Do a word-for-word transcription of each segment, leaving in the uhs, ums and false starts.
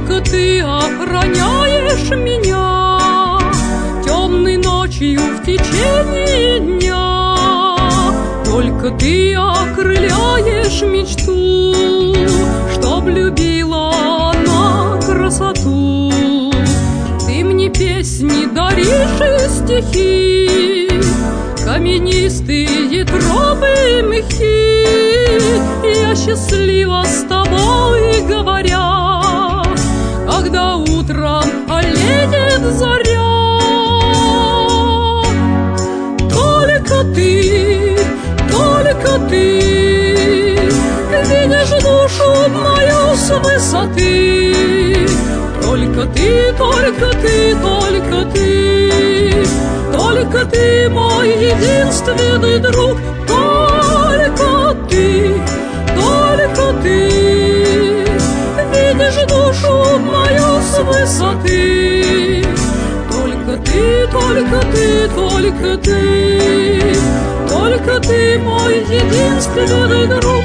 Только ты охраняешь меня темной ночью в течение дня. Только ты окрыляешь мечту, чтоб любила она красоту. Ты мне песни даришь и стихи, каменистые тропы мхи. Я счастлива с тобой, говоря, когда утром олеет заря. Только ты, только ты видишь душу мою с высоты. Только ты, только ты, только ты, только ты мой единственный друг. Только ты, только ты видишь душу мою с высоты. Только ты, только ты, только ты, только ты мой единственный друг.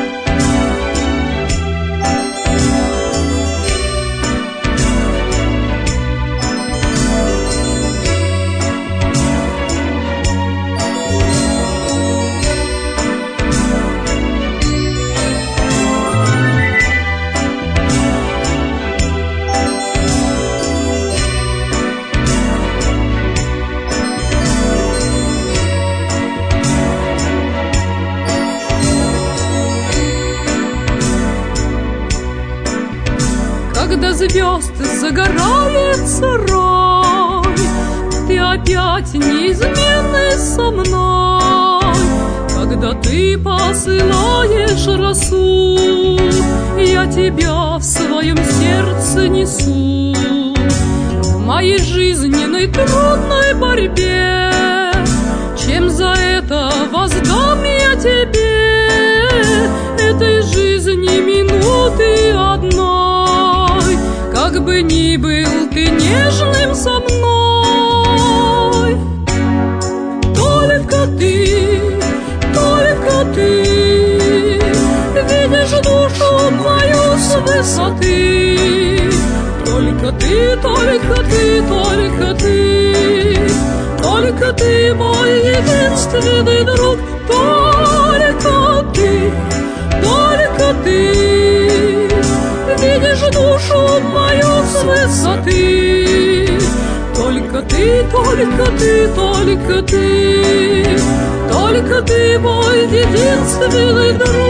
Когда звезд загорается рай, ты опять неизменный со мной. Когда ты посылаешь росу, я тебя в своем сердце несу. В моей жизненной трудной борьбе, чем за это воздам я тебе? Этой жизни минуты одной, как бы ни был ты нежным со мной. Только ты, только ты видишь душу мою с высоты. Только ты, только ты, только ты, только ты мой единственный друг. Только ты, только ты видишь душу мою с высоты. Только ты, только ты, только ты, только ты мой единственный друг.